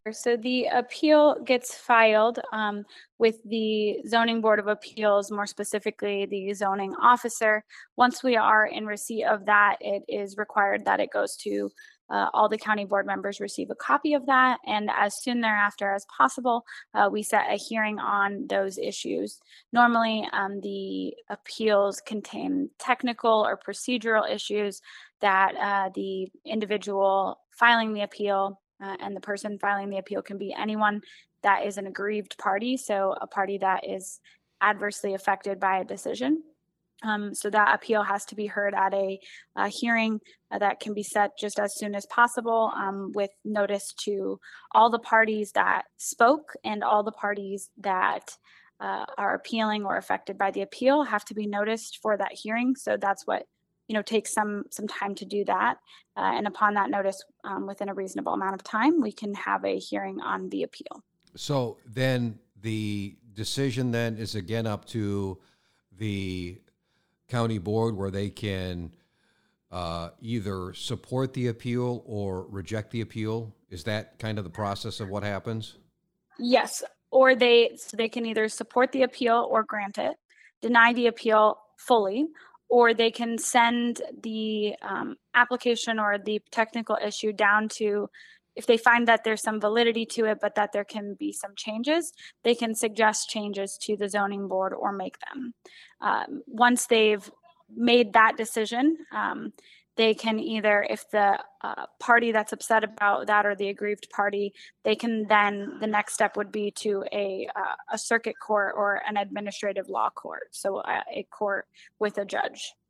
So the appeal gets filed with the Zoning Board of Appeals, more specifically the zoning officer. Once we are in receipt of that, it is required that it goes to all the county board members receive a copy of that. And as soon thereafter as possible, we set a hearing on those issues. Normally, the appeals contain technical or procedural issues that the individual filing the appeal and the person filing the appeal can be anyone that is an aggrieved party, so a party that is adversely affected by a decision. So that appeal has to be heard at a hearing that can be set just as soon as possible with notice to all the parties that spoke and all the parties that are appealing or affected by the appeal have to be noticed for that hearing. So that's what takes some time to do that. And upon that notice, within a reasonable amount of time, we can have a hearing on the appeal. So then the decision then is again up to the county board where they can either support the appeal or reject the appeal. Is that kind of the process of what happens? Yes, or they can either support the appeal or grant it, deny the appeal fully, or they can send the application or the technical issue down to, if they find that there's some validity to it, but that there can be some changes, they can suggest changes to the zoning board or make them. Once they've made that decision, they can either, if the party that's upset about that or the aggrieved party, they can then, the next step would be to a circuit court or an administrative law court, so a court with a judge.